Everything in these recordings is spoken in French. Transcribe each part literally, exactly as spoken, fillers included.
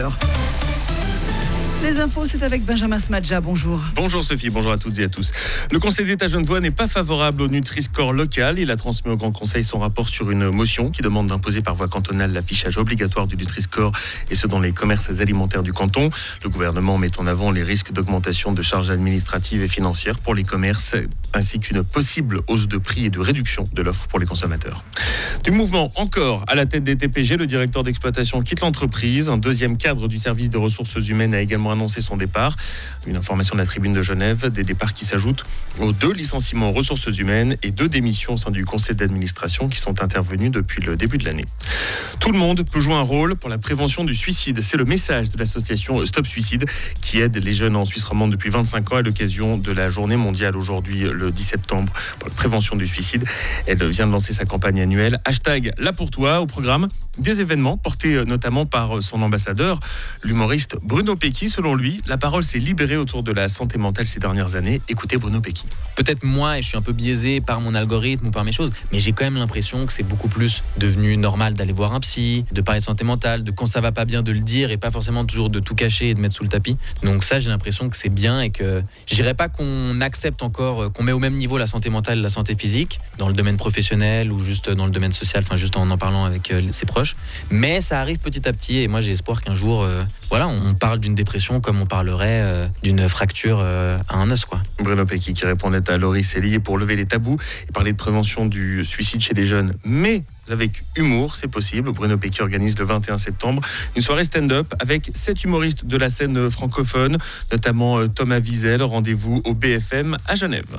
Les infos, c'est avec Benjamin Smadja. Bonjour. Bonjour Sophie, bonjour à toutes et à tous. Le Conseil d'État genevois n'est pas favorable au Nutri-Score local. Il a transmis au Grand Conseil son rapport sur une motion qui demande d'imposer par voie cantonale l'affichage obligatoire du Nutri-Score et ce dans les commerces alimentaires du canton. Le gouvernement met en avant les risques d'augmentation de charges administratives et financières pour les commerces ainsi qu'une possible hausse de prix et de réduction de l'offre pour les consommateurs. Du mouvement encore à la tête des T P G, le directeur d'exploitation quitte l'entreprise. Un deuxième cadre du service des ressources humaines a également annoncé son départ. Une information de la Tribune de Genève, des départs qui s'ajoutent aux deux licenciements aux ressources humaines et deux démissions au sein du conseil d'administration qui sont intervenus depuis le début de l'année. Tout le monde peut jouer un rôle pour la prévention du suicide. C'est le message de l'association Stop Suicide qui aide les jeunes en Suisse romande depuis vingt-cinq ans à l'occasion de la journée mondiale aujourd'hui le dix septembre pour la prévention du suicide. Elle vient de lancer sa campagne annuelle hashtag Là pour toi. Au programme des événements portés notamment par son ambassadeur, l'humoriste Bruno Pecky. Selon lui, la parole s'est libérée autour de la santé mentale ces dernières années. Écoutez Bruno Pecky. Peut-être moi, et je suis un peu biaisé par mon algorithme ou par mes choses, mais j'ai quand même l'impression que c'est beaucoup plus devenu normal d'aller voir un psy, de parler de santé mentale, de quand ça va pas bien de le dire et pas forcément toujours de tout cacher et de mettre sous le tapis. Donc ça, j'ai l'impression que c'est bien et que je dirais pas qu'on accepte encore, qu'on met au même niveau la santé mentale et la santé physique dans le domaine professionnel ou juste dans le domaine social, enfin juste en en parlant avec ses proches. Mais ça arrive petit à petit et moi j'ai espoir qu'un jour, euh, voilà, on parle d'une dépression comme on parlerait euh, d'une fracture euh, à un os, quoi. Bruno Pecky qui répondait à Laurie Sellier pour lever les tabous et parler de prévention du suicide chez les jeunes, mais avec humour, c'est possible. Bruno Pecky organise le vingt et un septembre une soirée stand-up avec sept humoristes de la scène francophone, notamment Thomas Wiesel. Rendez-vous au B F M à Genève.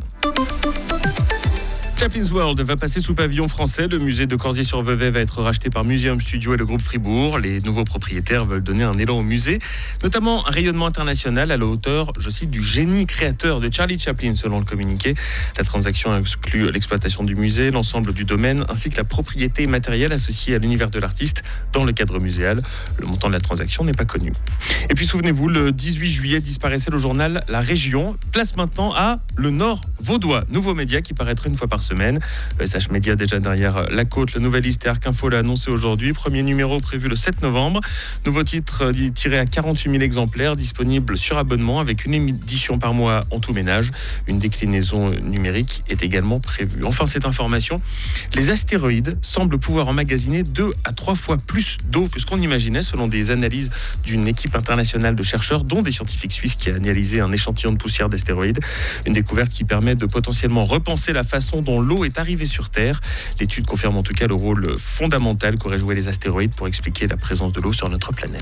Chaplin's World va passer sous pavillon français. Le musée de Corsier-sur-Vevey va être racheté par Museum Studio et le groupe Fribourg. Les nouveaux propriétaires veulent donner un élan au musée, notamment un rayonnement international à la hauteur, je cite, du génie créateur de Charlie Chaplin, selon le communiqué. La transaction exclut l'exploitation du musée, l'ensemble du domaine, ainsi que la propriété matérielle associée à l'univers de l'artiste dans le cadre muséal. Le montant de la transaction n'est pas connu. Et puis souvenez-vous, le dix-huit juillet disparaissait le journal La Région. Place maintenant à Le Nord Vaudois, nouveau média qui paraîtra une fois par semaine. Le S H Média déjà derrière La Côte. La Nouvelle Liste et Arc Info l'a annoncé aujourd'hui. Premier numéro prévu le sept novembre. Nouveau titre tiré à quarante-huit mille exemplaires, disponible sur abonnement avec une édition par mois en tout ménage. Une déclinaison numérique est également prévue. Enfin, cette information, les astéroïdes semblent pouvoir emmagasiner deux à trois fois plus d'eau que ce qu'on imaginait selon des analyses d'une équipe internationale de chercheurs, dont des scientifiques suisses qui a analysé un échantillon de poussière d'astéroïdes. Une découverte qui permet de potentiellement repenser la façon dont l'eau est arrivée sur Terre. L'étude confirme en tout cas le rôle fondamental qu'auraient joué les astéroïdes pour expliquer la présence de l'eau sur notre planète.